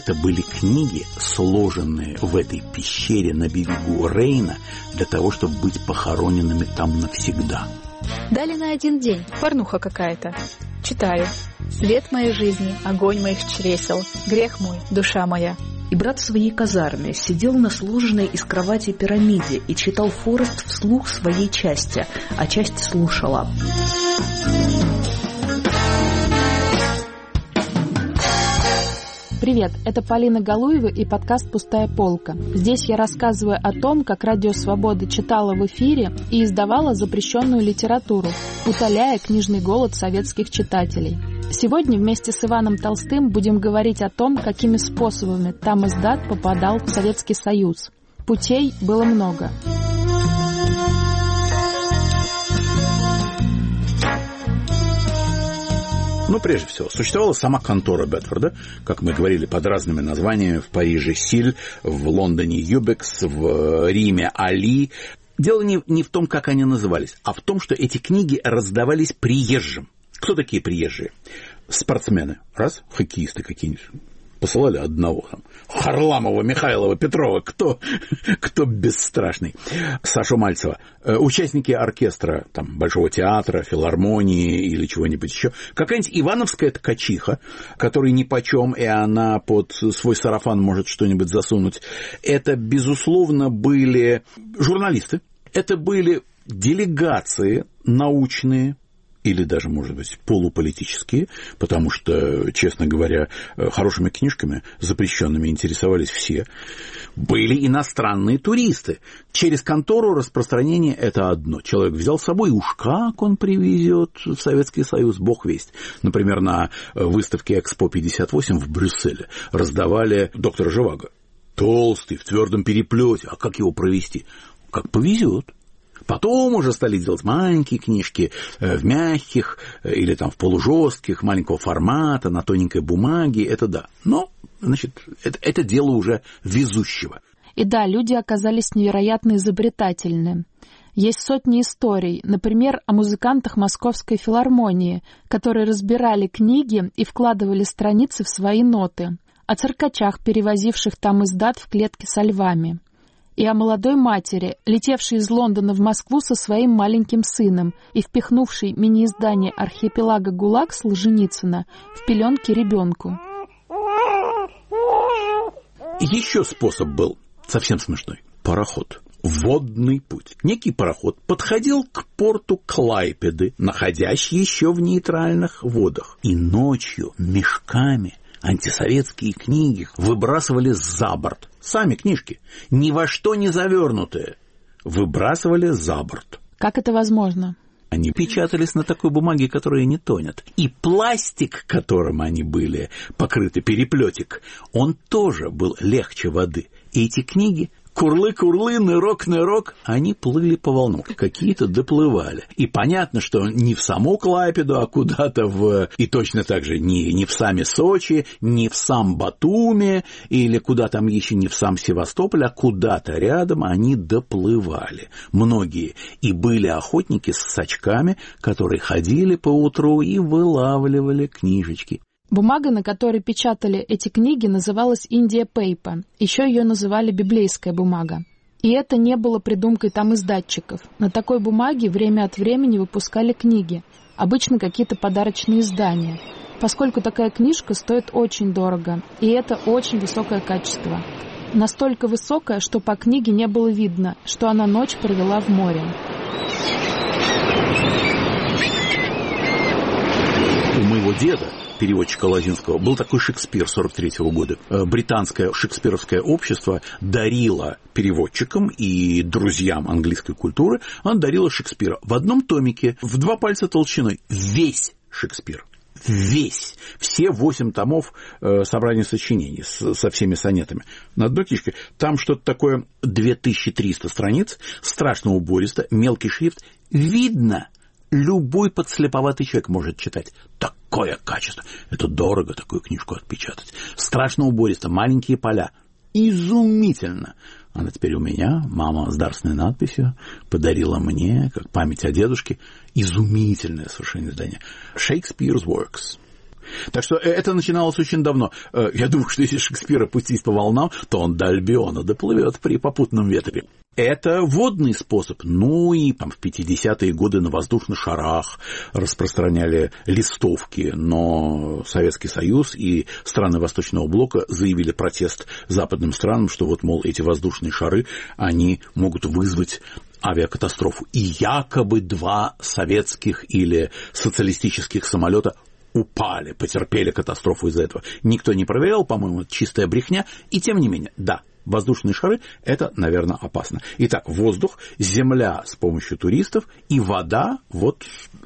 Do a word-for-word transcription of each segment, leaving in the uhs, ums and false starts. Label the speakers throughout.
Speaker 1: Это были книги, сложенные в этой пещере на берегу Рейна для того, чтобы быть похороненными там навсегда.
Speaker 2: Дали на один день. Порнуха какая-то. Читаю. Свет моей жизни, огонь моих чресел, грех мой, душа моя.
Speaker 3: И брат в своей казарме сидел на сложенной из кровати пирамиде и читал Форест вслух своей части, а часть слушала.
Speaker 4: Привет, это Полина Галуева и подкаст «Пустая полка». Здесь я рассказываю о том, как Радио Свобода читала в эфире и издавала запрещенную литературу, утоляя книжный голод советских читателей. Сегодня вместе с Иваном Толстым будем говорить о том, какими способами тамиздат попадал в Советский Союз. Путей было много.
Speaker 1: Ну, прежде всего, существовала сама контора Бетфорда, как мы говорили, под разными названиями: в Париже Силь, в Лондоне Юбекс, в Риме Али. Дело не, не в том, как они назывались, а в том, что эти книги раздавались приезжим. Кто такие приезжие? Спортсмены. Раз, хоккеисты какие-нибудь. Посылали одного там. Харламова, Михайлова, Петрова. Кто, кто бесстрашный? Сашу Мальцева. Участники оркестра там, Большого театра, филармонии или чего-нибудь еще. Какая-нибудь ивановская ткачиха, которой нипочем, и она под свой сарафан может что-нибудь засунуть. Это, безусловно, были журналисты. Это были делегации научные, или даже, может быть, полуполитические, потому что, честно говоря, хорошими книжками, запрещенными, интересовались все. Были иностранные туристы. Через контору распространение – это одно. Человек взял с собой, и уж как он привезет в Советский Союз, бог весть. Например, на выставке Экспо пятьдесят восемь в Брюсселе раздавали доктора Живаго. Толстый, в твердом переплете. А как его провести? Как повезет. Потом уже стали делать маленькие книжки в мягких или там в полужестких, маленького формата, на тоненькой бумаге, это да. Но, значит, это, это дело уже везущего.
Speaker 4: И да, люди оказались невероятно изобретательны. Есть сотни историй, например, о музыкантах Московской филармонии, которые разбирали книги и вкладывали страницы в свои ноты, о циркачах, перевозивших тамиздат в клетке со львами, и о молодой матери, летевшей из Лондона в Москву со своим маленьким сыном и впихнувшей мини-издание «Архипелага ГУЛАГ» Солженицына в пеленки ребенку.
Speaker 1: Еще способ был совсем смешной. Пароход. Водный путь. Некий пароход подходил к порту Клайпеды, находящий еще в нейтральных водах, и ночью мешками антисоветские книги выбрасывали за борт. Сами книжки, ни во что не завернутые, выбрасывали за борт.
Speaker 4: Как это возможно?
Speaker 1: Они печатались на такой бумаге, которая не тонет. И пластик, которым они были покрыты, переплетик, он тоже был легче воды. И эти книги... Курлы-курлы, нырок-нырок, они плыли по волнам, какие-то доплывали. И понятно, что не в саму Клайпеду, а куда-то в... И точно так же не, не в сами Сочи, не в сам Батуми, или куда там еще не в сам Севастополь, а куда-то рядом они доплывали. Многие. И были охотники с сачками, которые ходили поутру и вылавливали книжечки.
Speaker 4: Бумага, на которой печатали эти книги, называлась India Paper. Еще ее называли библейская бумага. И это не было придумкой тамиздатчиков. На такой бумаге время от времени выпускали книги, обычно какие-то подарочные издания, поскольку такая книжка стоит очень дорого, и это очень высокое качество. Настолько высокое, что по книге не было видно, что она ночь провела в море.
Speaker 1: У моего деда, переводчика Лозинского, был такой Шекспир сорок третьего года. Британское шекспировское общество дарило переводчикам и друзьям английской культуры, оно дарило Шекспира в одном томике, в два пальца толщиной, весь Шекспир. Весь. Все восемь томов э, собрания сочинений с, со всеми сонетами. На одной книжке. Там что-то такое две тысячи триста страниц, страшно убористо, мелкий шрифт. Видно. Любой подслеповатый человек может читать. Такое качество. Это дорого, такую книжку отпечатать. Страшно убористо, маленькие поля. Изумительно. Она теперь у меня, мама с дарственной надписью, подарила мне, как память о дедушке, изумительное совершенно издание. Shakespeare's Works. Так что это начиналось очень давно. Я думаю, что если Шекспира пустить по волнам, то он до Альбиона доплывет при попутном ветре. Это водный способ. Ну и там, в пятидесятые годы на воздушных шарах распространяли листовки, но Советский Союз и страны Восточного блока заявили протест западным странам, что вот, мол, эти воздушные шары, они могут вызвать авиакатастрофу. И якобы два советских или социалистических самолета упали, потерпели катастрофу из-за этого. Никто не проверял, по-моему, это чистая брехня. И тем не менее, да, воздушные шары – это, наверное, опасно. Итак, воздух, земля с помощью туристов и вода, вот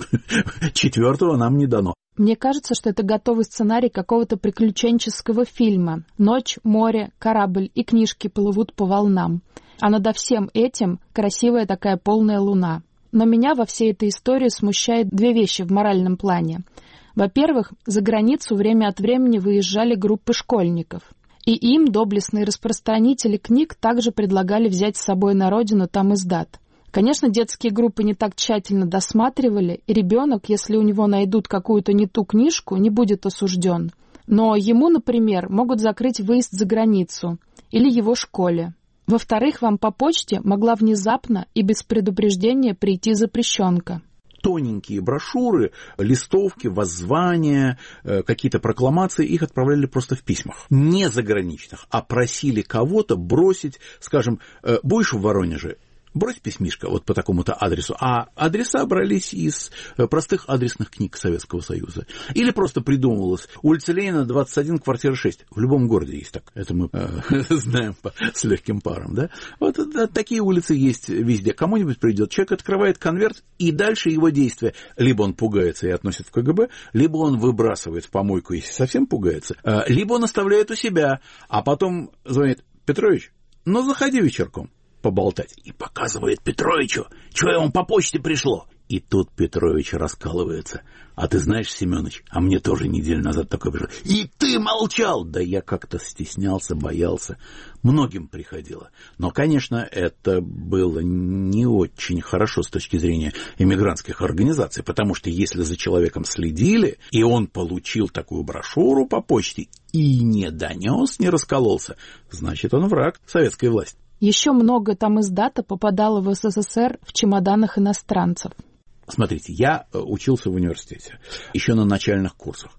Speaker 1: четвертого нам не дано.
Speaker 4: Мне кажется, что это готовый сценарий какого-то приключенческого фильма. Ночь, море, корабль и книжки плывут по волнам. А над всем этим красивая такая полная луна. Но меня во всей этой истории смущает две вещи в моральном плане. Во-первых, за границу время от времени выезжали группы школьников. И им доблестные распространители книг также предлагали взять с собой на родину там издат. Конечно, детские группы не так тщательно досматривали, и ребенок, если у него найдут какую-то не ту книжку, не будет осужден. Но ему, например, могут закрыть выезд за границу или его школе. Во-вторых, вам по почте могла внезапно и без предупреждения прийти запрещенка.
Speaker 1: Тоненькие брошюры, листовки, воззвания, какие-то прокламации, их отправляли просто в письмах. Не заграничных, а просили кого-то бросить, скажем, будешь в Воронеже, брось письмишко вот по такому-то адресу. А адреса брались из простых адресных книг Советского Союза. Или просто придумывалось. Улица Ленина, двадцать один, квартира шесть. В любом городе есть так. Это мы э, знаем по, с легким паром. Да? Вот да, такие улицы есть везде. Кому-нибудь придет, человек открывает конверт, и дальше его действия. Либо он пугается и относит в ка гэ бэ, либо он выбрасывает в помойку, если совсем пугается, э, либо он оставляет у себя, а потом звонит: Петрович, ну заходи вечерком поболтать. И показывает Петровичу, что ему по почте пришло. И тут Петрович раскалывается. А ты знаешь, Семёныч, а мне тоже неделю назад такое пришло. И ты молчал! Да я как-то стеснялся, боялся. Многим приходило. Но, конечно, это было не очень хорошо с точки зрения эмигрантских организаций, потому что если за человеком следили, и он получил такую брошюру по почте и не донес, не раскололся, значит, он враг советской власти.
Speaker 4: Еще много там издата попадало в эс эс эс эр в чемоданах иностранцев.
Speaker 1: Смотрите, я учился в университете, еще на начальных курсах.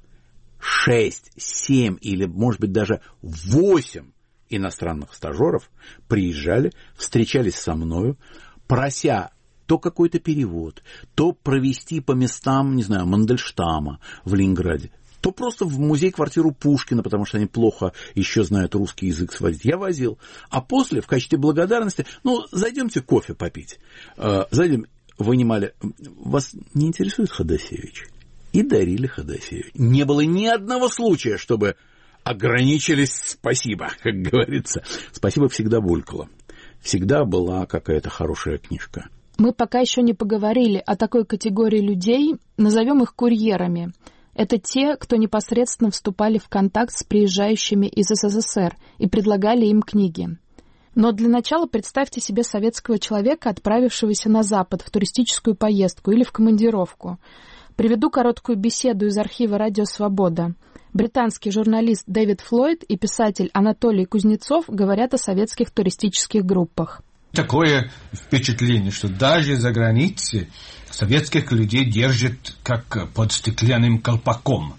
Speaker 1: Шесть, семь или, может быть, даже восемь иностранных стажеров приезжали, встречались со мною, прося то какой-то перевод, то провести по местам, не знаю, Мандельштама в Ленинграде, то просто в музей-квартиру Пушкина, потому что они плохо еще знают русский язык сводить. Я возил. А после, в качестве благодарности, ну, зайдемте кофе попить. Зайдем, вынимали. Вас не интересует Ходосевич? И дарили Ходосевич. Не было ни одного случая, чтобы ограничились спасибо, как говорится. Спасибо всегда булькало. Всегда была какая-то хорошая книжка.
Speaker 4: Мы пока еще не поговорили о такой категории людей, назовем их курьерами. Это те, кто непосредственно вступали в контакт с приезжающими из эс эс эс эр и предлагали им книги. Но для начала представьте себе советского человека, отправившегося на Запад в туристическую поездку или в командировку. Приведу короткую беседу из архива «Радио Свобода». Британский журналист Дэвид Флойд и писатель Анатолий Кузнецов говорят о советских туристических группах.
Speaker 5: Такое впечатление, что даже за границей советских людей держат как под стеклянным колпаком.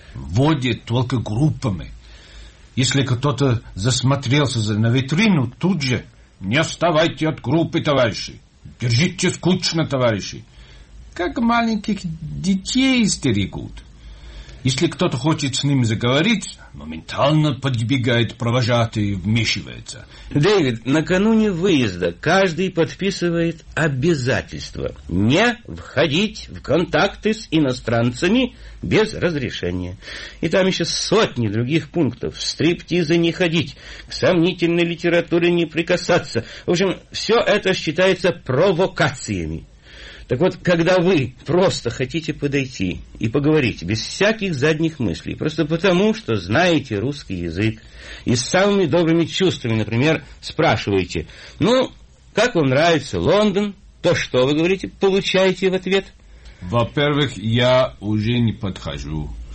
Speaker 5: Водят только группами. Если кто-то засмотрелся на витрину, тут же: не отставайте от группы, товарищи. Держите скучно, товарищи. Как маленьких детей стерегут. Если кто-то хочет с ним заговорить, моментально подбегает провожатый и вмешивается.
Speaker 6: Дэвид, накануне выезда каждый подписывает обязательство не входить в контакты с иностранцами без разрешения. И там еще сотни других пунктов. В стриптизы не ходить, к сомнительной литературе не прикасаться. В общем, все это считается провокациями. Так вот, когда вы просто хотите подойти и поговорить без всяких задних мыслей, просто потому, что знаете русский язык, и с самыми добрыми чувствами, например, спрашиваете: ну, как вам нравится Лондон, то что вы говорите, получаете в ответ?
Speaker 5: Во-первых, я уже не подхожу.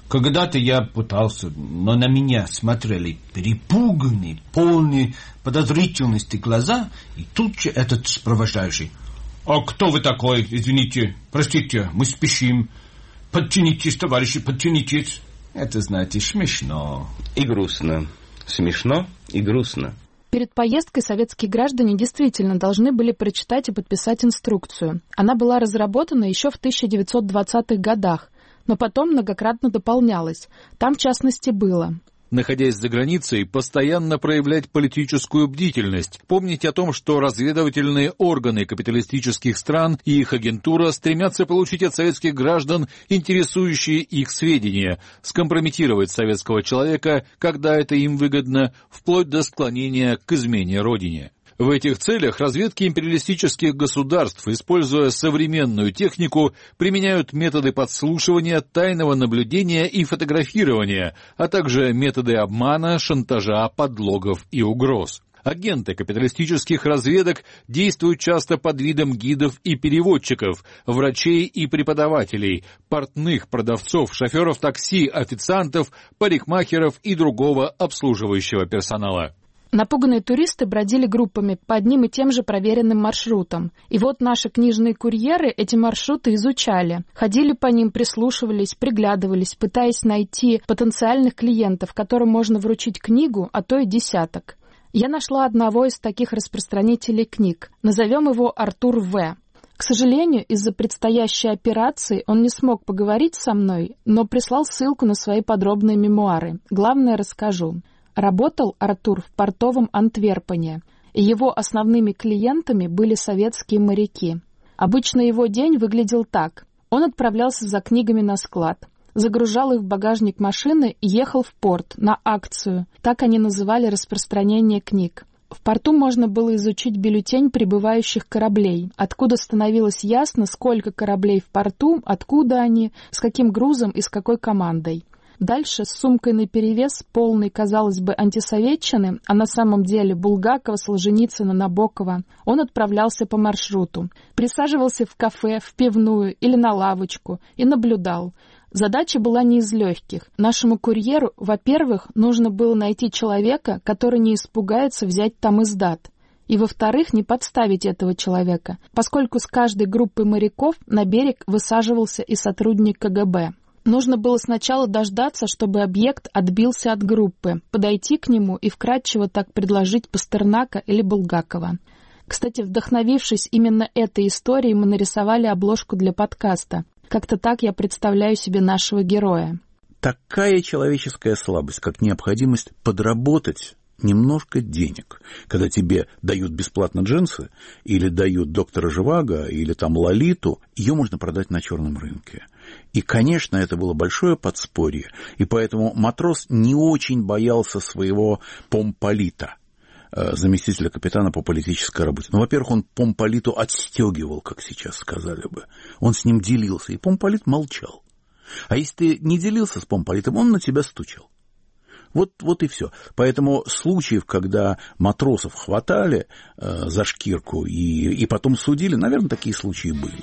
Speaker 5: Когда-то я пытался, но на меня смотрели перепуганные, полные подозрительности глаза, и тут же этот сопровождающий. «А кто вы такой? Извините, простите, мы спешим. Подтянитесь, товарищи, подтянитесь». Это, знаете, смешно.
Speaker 6: И грустно. Смешно и грустно.
Speaker 4: Перед поездкой советские граждане действительно должны были прочитать и подписать инструкцию. Она была разработана еще в тысяча девятьсот двадцатых годах, но потом многократно дополнялась. Там, в частности, было:
Speaker 7: находясь за границей, постоянно проявлять политическую бдительность, помнить о том, что разведывательные органы капиталистических стран и их агентура стремятся получить от советских граждан интересующие их сведения, скомпрометировать советского человека, когда это им выгодно, вплоть до склонения к измене Родине. В этих целях разведки империалистических государств, используя современную технику, применяют методы подслушивания, тайного наблюдения и фотографирования, а также методы обмана, шантажа, подлогов и угроз. Агенты капиталистических разведок действуют часто под видом гидов и переводчиков, врачей и преподавателей, портных, продавцов, шоферов такси, официантов, парикмахеров и другого обслуживающего персонала.
Speaker 4: Напуганные туристы бродили группами по одним и тем же проверенным маршрутам. И вот наши книжные курьеры эти маршруты изучали. Ходили по ним, прислушивались, приглядывались, пытаясь найти потенциальных клиентов, которым можно вручить книгу, а то и десяток. Я нашла одного из таких распространителей книг. Назовем его Артур В. К сожалению, из-за предстоящей операции он не смог поговорить со мной, но прислал ссылку на свои подробные мемуары. Главное расскажу. Работал Артур в портовом Антверпене, и его основными клиентами были советские моряки. Обычно его день выглядел так. Он отправлялся за книгами на склад, загружал их в багажник машины и ехал в порт на акцию. Так они называли распространение книг. В порту можно было изучить бюллетень прибывающих кораблей, откуда становилось ясно, сколько кораблей в порту, откуда они, с каким грузом и с какой командой. Дальше с сумкой наперевес, полной, казалось бы, антисоветчины, а на самом деле Булгакова, Солженицына, Набокова, он отправлялся по маршруту. Присаживался в кафе, в пивную или на лавочку и наблюдал. Задача была не из легких. Нашему курьеру, во-первых, нужно было найти человека, который не испугается взять там издат. И, во-вторых, не подставить этого человека, поскольку с каждой группой моряков на берег высаживался и сотрудник ка гэ бэ. Нужно было сначала дождаться, чтобы объект отбился от группы, подойти к нему и вкратчиво так предложить Пастернака или Булгакова. Кстати, вдохновившись именно этой историей, мы нарисовали обложку для подкаста. Как-то так я представляю себе нашего героя.
Speaker 1: Такая человеческая слабость, как необходимость подработать немножко денег, когда тебе дают бесплатно джинсы, или дают доктора Живаго, или там Лолиту, ее можно продать на черном рынке. И, конечно, это было большое подспорье, и поэтому матрос не очень боялся своего помполита, заместителя капитана по политической работе. Ну, во-первых, он помполиту отстегивал, как сейчас сказали бы. Он с ним делился, и помполит молчал. А если ты не делился с помполитом, он на тебя стучал. Вот, вот и все. Поэтому случаев, когда матросов хватали э, за шкирку и, и потом судили, наверное, такие случаи были.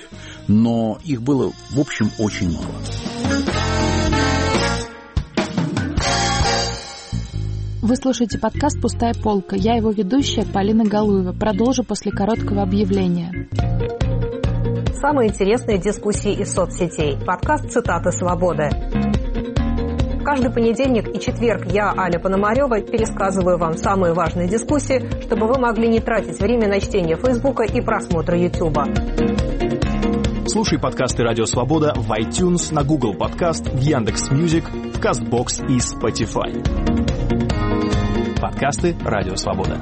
Speaker 1: Но их было, в общем, очень мало.
Speaker 4: Вы слушаете подкаст «Пустая полка». Я его ведущая Полина Галуева. Продолжу после короткого объявления.
Speaker 8: Самые интересные дискуссии из соцсетей. Подкаст «Цитаты свободы». Каждый понедельник и четверг я, Аля Пономарева, пересказываю вам самые важные дискуссии, чтобы вы могли не тратить время на чтение Фейсбука и просмотра Ютуба.
Speaker 9: Слушай подкасты «Радио Свобода» в iTunes, на Google Подкаст, в Яндекс.Мьюзик, в Кастбокс и Spotify. Подкасты «Радио Свобода».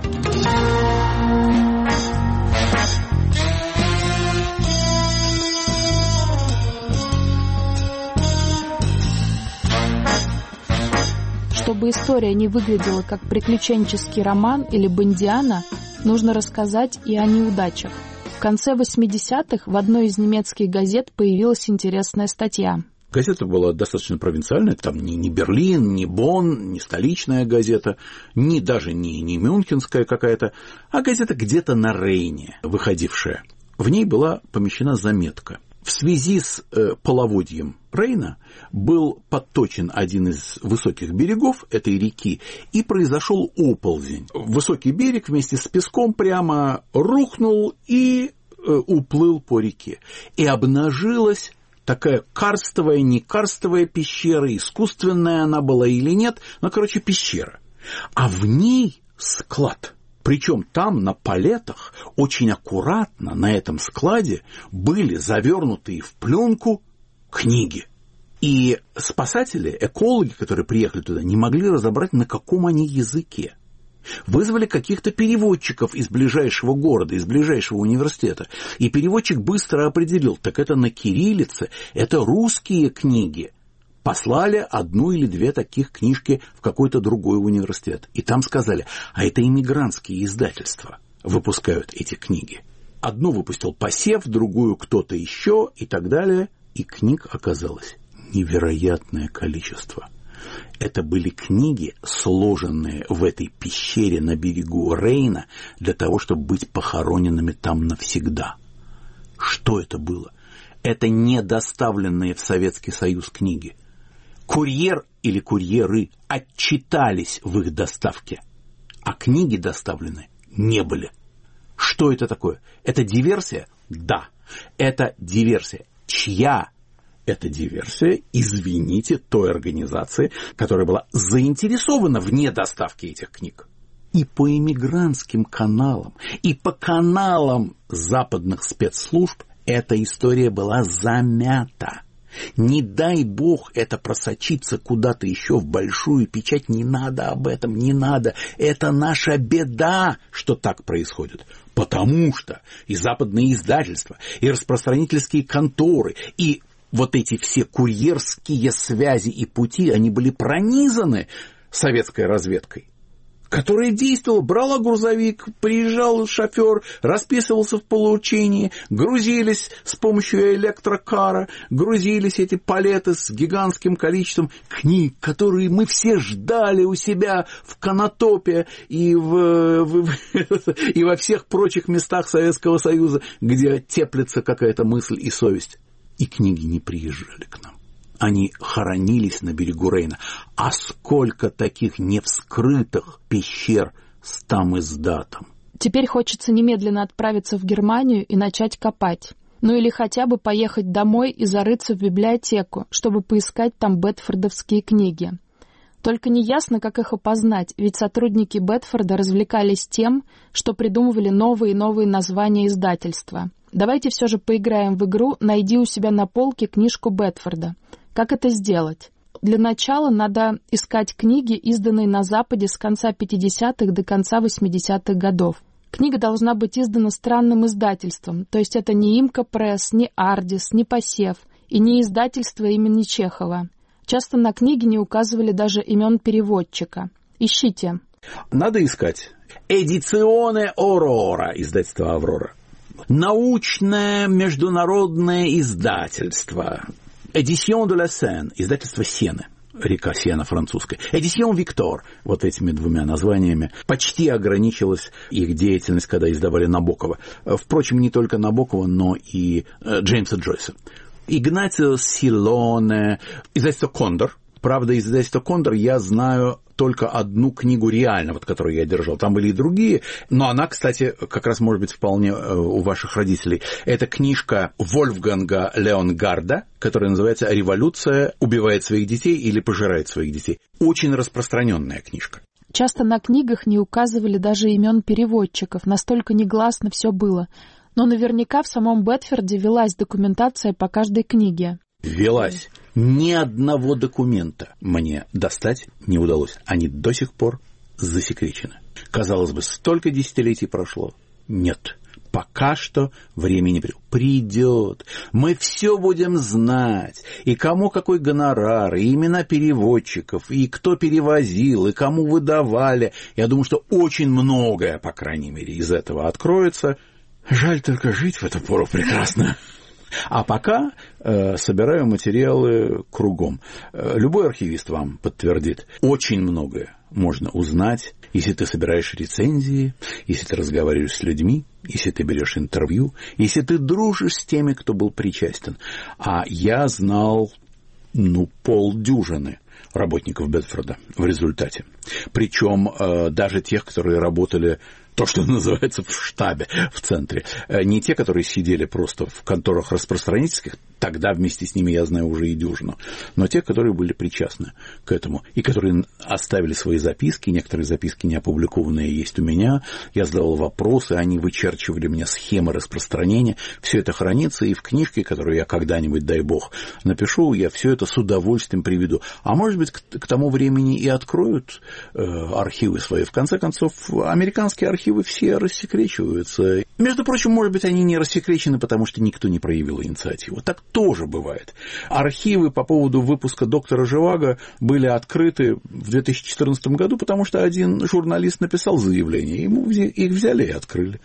Speaker 4: Чтобы история не выглядела как приключенческий роман или бондиана, нужно рассказать и о неудачах. В конце восьмидесятых в одной из немецких газет появилась интересная статья.
Speaker 1: Газета была достаточно провинциальная, там ни, ни Берлин, ни Бонн, ни столичная газета, ни даже не, не мюнхенская какая-то, а газета где-то на Рейне выходившая. В ней была помещена заметка. В связи с э, половодьем Рейна был подточен один из высоких берегов этой реки, и произошел оползень. Высокий берег вместе с песком прямо рухнул и э, уплыл по реке. И обнажилась такая карстовая, не карстовая пещера, искусственная она была или нет, но, короче, пещера. А в ней склад. Причем там, на палетах, очень аккуратно на этом складе были завернутые в пленку книги. И спасатели, экологи, которые приехали туда, не могли разобрать, на каком они языке. Вызвали каких-то переводчиков из ближайшего города, из ближайшего университета. И переводчик быстро определил, так это на кириллице, это русские книги. Послали одну или две таких книжки в какой-то другой университет. И там сказали, а это иммигрантские издательства выпускают эти книги. Одну выпустил Посев, другую кто-то еще и так далее. И книг оказалось невероятное количество. Это были книги, сложенные в этой пещере на берегу Рейна для того, чтобы быть похороненными там навсегда. Что это было? Это не доставленные в Советский Союз книги. Курьер или курьеры отчитались в их доставке, а книги доставлены не были. Что это такое? Это диверсия? Да, это диверсия. Чья это диверсия? Извините, той организации, которая была заинтересована в недоставке этих книг. И по иммигрантским каналам, и по каналам западных спецслужб эта история была замята. Не дай бог это просочиться куда-то еще в большую печать. Не надо об этом, не надо. Это наша беда, что так происходит. Потому что и западные издательства, и распространительские конторы, и вот эти все курьерские связи и пути, они были пронизаны советской разведкой, которая действовала, брала грузовик, приезжал шофер, расписывался в получении, грузились с помощью электрокара, грузились эти палеты с гигантским количеством книг, которые мы все ждали у себя в Конотопе и, в, в, и во всех прочих местах Советского Союза, где теплится какая-то мысль и совесть. И книги не приезжали к нам. Они хоронились на берегу Рейна. А сколько таких невскрытых пещер с там издатом?
Speaker 4: Теперь хочется немедленно отправиться в Германию и начать копать. Ну или хотя бы поехать домой и зарыться в библиотеку, чтобы поискать там бетфордовские книги. Только неясно, как их опознать, ведь сотрудники Бетфорда развлекались тем, что придумывали новые и новые названия издательства. Давайте все же поиграем в игру «Найди у себя на полке книжку Бетфорда». Как это сделать? Для начала надо искать книги, изданные на Западе с конца пятидесятых до конца восьмидесятых годов. Книга должна быть издана странным издательством, то есть это не Имка Пресс, не Ардис, не Посев и не издательство имени Чехова. Часто на книге не указывали даже имен переводчика. Ищите.
Speaker 1: Надо искать. Эдиционе Орора, издательство «Аврора». Научное международное издательство. Édition de la Seine, издательство Сены, река Сена французская. Édition Victor, вот этими двумя названиями, почти ограничилась их деятельность, когда издавали Набокова. Впрочем, не только Набокова, но и Джеймса Джойса. Игнатио Силоне, издательство Кондор. Правда, из издательства Кондор я знаю только одну книгу реально, вот, которую я держал. Там были и другие, но она, кстати, как раз может быть вполне у ваших родителей. Это книжка Вольфганга Леонгарда, которая называется «Революция убивает своих детей или пожирает своих детей». Очень распространенная книжка.
Speaker 4: Часто на книгах не указывали даже имен переводчиков, настолько негласно все было. Но наверняка в самом Бетфорде велась документация по каждой книге.
Speaker 1: Велась. Ни одного документа мне достать не удалось. Они до сих пор засекречены. Казалось бы, столько десятилетий прошло. Нет, пока что время не придет. Придет. Мы все будем знать. И кому какой гонорар, и имена переводчиков, и кто перевозил, и кому выдавали. Я думаю, что очень многое, по крайней мере, из этого откроется. Жаль только жить в эту пору прекрасно. А пока э, собираю материалы кругом. Э, любой архивист вам подтвердит. Очень многое можно узнать, если ты собираешь рецензии, если ты разговариваешь с людьми, если ты берешь интервью, если ты дружишь с теми, кто был причастен. А я знал, ну, полдюжины работников Бедфорда в результате. Причем э, даже тех, которые работали, то, что называется, в штабе, в центре. Не те, которые сидели просто в конторах распространительских, тогда вместе с ними я знаю уже и дюжину, но те, которые были причастны к этому, и которые оставили свои записки, некоторые записки не опубликованные есть у меня, я задавал вопросы, они вычерчивали мне схемы распространения, все это хранится, и в книжке, которую я когда-нибудь, дай бог, напишу, я все это с удовольствием приведу. А может быть, к, к тому времени и откроют э, архивы свои. В конце концов, американские архивы все рассекречиваются. Между прочим, может быть, они не рассекречены, потому что никто не проявил инициативу. Так тоже бывает. Архивы по поводу выпуска доктора Живаго были открыты в две тысячи четырнадцатом году, потому что один журналист написал заявление, ему их взяли и открыли.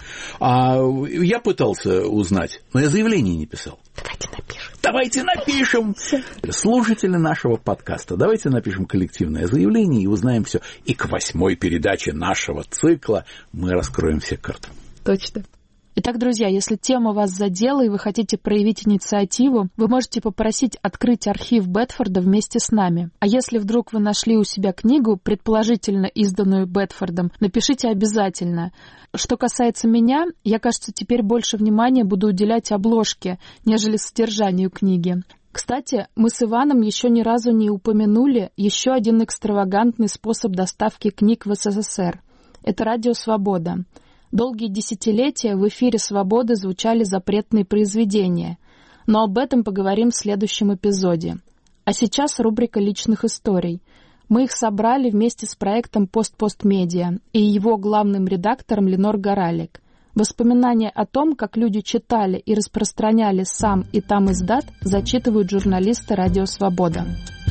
Speaker 1: А я пытался узнать, но я заявление не писал.
Speaker 2: Давайте напишем.
Speaker 1: Давайте напишем. Слушатели нашего подкаста, давайте напишем коллективное заявление и узнаем все. И к восьмой передаче нашего цикла мы раскроем все карты.
Speaker 2: Точно.
Speaker 4: Итак, друзья, если тема вас задела и вы хотите проявить инициативу, вы можете попросить открыть архив Бедфорда вместе с нами. А если вдруг вы нашли у себя книгу, предположительно изданную Бедфордом, напишите обязательно. Что касается меня, я, кажется, теперь больше внимания буду уделять обложке, нежели содержанию книги. Кстати, мы с Иваном еще ни разу не упомянули еще один экстравагантный способ доставки книг в СССР. Это радио «Свобода». Долгие десятилетия в эфире «Свободы» звучали запретные произведения, но об этом поговорим в следующем эпизоде. А сейчас рубрика личных историй. Мы их собрали вместе с проектом «Пост-Пост-Медиа» и его главным редактором Ленор Горалик. Воспоминания о том, как люди читали и распространяли сам и там издат, зачитывают журналисты «Радио Свобода».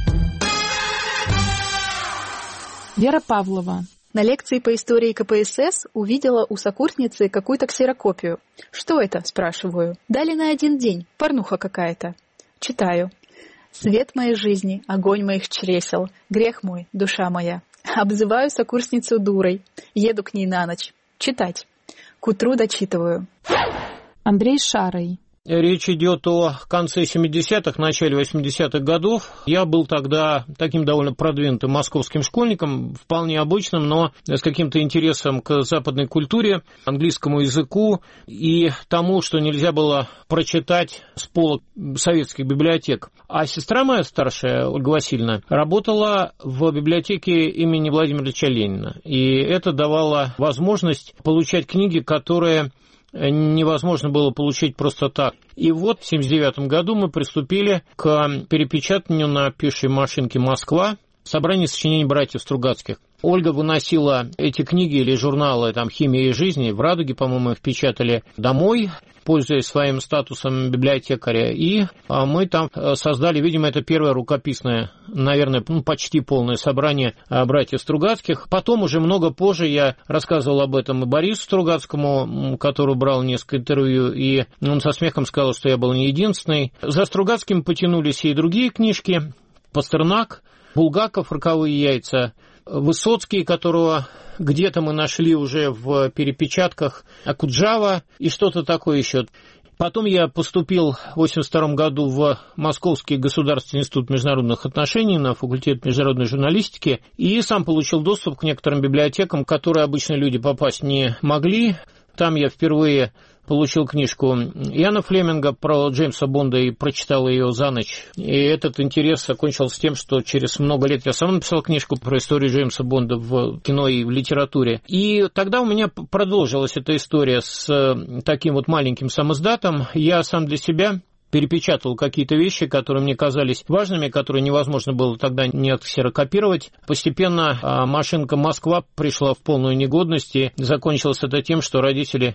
Speaker 4: Вера Павлова.
Speaker 2: На лекции по истории ка пэ эс эс увидела у сокурсницы какую-то ксерокопию. «Что это?» – спрашиваю. «Дали на один день. Порнуха какая-то». Читаю. «Свет моей жизни, огонь моих чресел, грех мой, душа моя». Обзываю сокурсницу дурой. Еду к ней на ночь. Читать. К утру дочитываю.
Speaker 4: Андрей Шарой.
Speaker 10: Речь идет о конце семидесятых, начале восьмидесятых годов. Я был тогда таким довольно продвинутым московским школьником, вполне обычным, но с каким-то интересом к западной культуре, английскому языку и тому, что нельзя было прочитать с полок советских библиотек. А сестра моя старшая, Ольга Васильевна, работала в библиотеке имени Владимира Ильича Ленина. И это давало возможность получать книги, которые невозможно было получить просто так. И вот в семьдесят девятом году мы приступили к перепечатанию на пишущей машинке «Москва» собрание сочинений братьев Стругацких. Ольга выносила эти книги или журналы там «Химия и жизнь», в «Радуге», по-моему, их печатали домой, пользуясь своим статусом библиотекаря. И мы там создали, видимо, это первое рукописное, наверное, ну, почти полное собрание братьев Стругацких. Потом, уже много позже, я рассказывал об этом и Борису Стругацкому, который брал несколько интервью, и он со смехом сказал, что я был не единственный. За Стругацким потянулись и другие книжки. Пастернак, Булгаков «Роковые яйца», Высоцкий, которого где-то мы нашли уже в перепечатках, Окуджава и что-то такое еще. Потом я поступил в восемьдесят втором году в Московский государственный институт международных отношений на факультет международной журналистики и сам получил доступ к некоторым библиотекам, в которые обычные люди попасть не могли. Там я впервые получил книжку Иана Флеминга про Джеймса Бонда и прочитал ее за ночь. И этот интерес закончился тем, что через много лет я сам написал книжку про историю Джеймса Бонда в кино и в литературе. И тогда у меня продолжилась эта история с таким вот маленьким самиздатом. Я сам для себя перепечатал какие-то вещи, которые мне казались важными, которые невозможно было тогда не отксерокопировать. Постепенно машинка «Москва» пришла в полную негодность, и закончилось это тем, что родители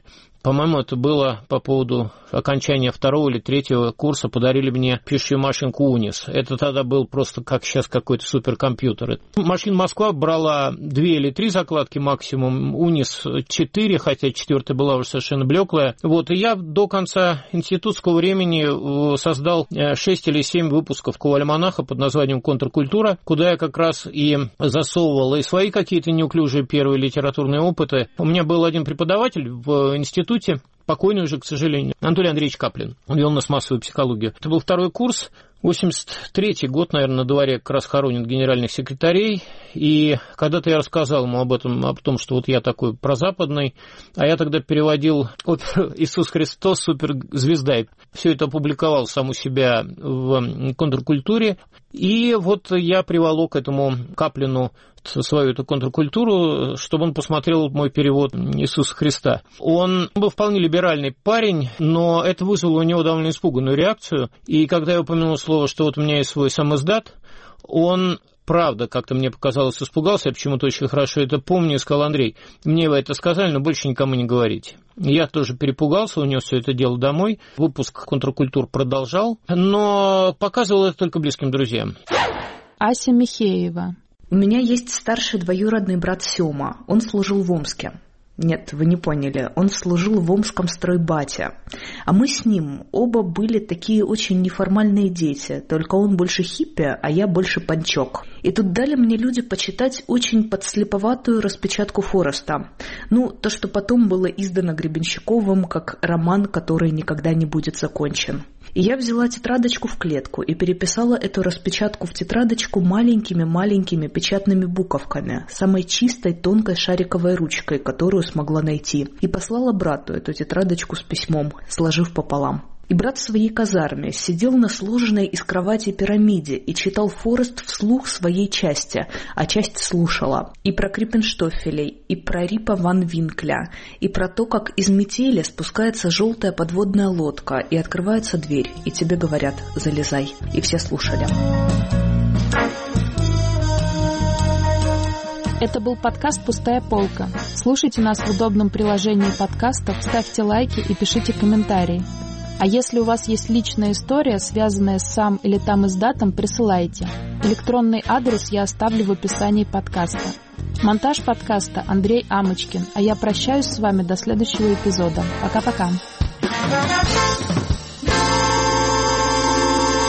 Speaker 10: По-моему, это было по поводу окончания второго или третьего курса, подарили мне пишущую машинку Унис. Это тогда был просто как сейчас какой-то суперкомпьютер. Машина Москва брала две или три закладки максимум, Унис четыре, хотя четвертая была уже совершенно блеклая. Вот, и я до конца институтского времени создал шесть или семь выпусков Ковальмонаха под названием «Контркультура», куда я как раз и засовывал и свои какие-то неуклюжие первые литературные опыты. У меня был один преподаватель в институте, покойный уже, к сожалению, Анатолий Андреевич Каплин. Он вел у нас массовую психологию. Это был второй курс. восемьдесят третий год, наверное, на дворе как раз хоронят генеральных секретарей, и когда-то я рассказал ему об этом, об том, что вот я такой прозападный, а я тогда переводил оперу «Иисус Христос. Суперзвезда». Все это опубликовал сам у себя в «Контркультуре», и вот я приволок этому Каплину свою эту контркультуру, чтобы он посмотрел мой перевод Иисуса Христа. Он был вполне либеральный парень, но это вызвало у него довольно испуганную реакцию, и когда я упомянул слово, что вот у меня есть свой самиздат, он, правда, как-то мне показалось, испугался, я почему-то очень хорошо это помню, и сказал: Андрей, мне вы это сказали, но больше никому не говорите. Я тоже перепугался, унес все это дело домой, выпуск «Контркультур» продолжал, но показывал это только близким друзьям.
Speaker 4: Ася Михеева.
Speaker 3: У меня есть старший двоюродный брат Сёма. Он служил в Омске. Нет, вы не поняли. Он служил в Омском стройбате. А мы с ним оба были такие очень неформальные дети. Только он больше хиппи, а я больше панчок. И тут дали мне люди почитать очень подслеповатую распечатку Фореста. Ну, то, что потом было издано Гребенщиковым как роман, который никогда не будет закончен. И я взяла тетрадочку в клетку и переписала эту распечатку в тетрадочку маленькими-маленькими печатными буковками, самой чистой тонкой шариковой ручкой, которую смогла найти, и послала брату эту тетрадочку с письмом, сложив пополам. И брат в своей казарме сидел на сложенной из кровати пирамиде и читал Форест вслух своей части, а часть слушала. И про Криппенштофелей, и про Рипа ван Винкля, и про то, как из метели спускается желтая подводная лодка, и открывается дверь, и тебе говорят: залезай. И все слушали.
Speaker 4: Это был подкаст «Пустая полка». Слушайте нас в удобном приложении подкастов, ставьте лайки и пишите комментарии. А если у вас есть личная история, связанная с сам или там издатом, присылайте. Электронный адрес я оставлю в описании подкаста. Монтаж подкаста Андрей Амочкин, а я прощаюсь с вами до следующего эпизода. Пока-пока.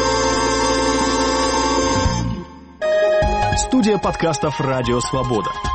Speaker 9: Студия подкастов «Радио Свобода».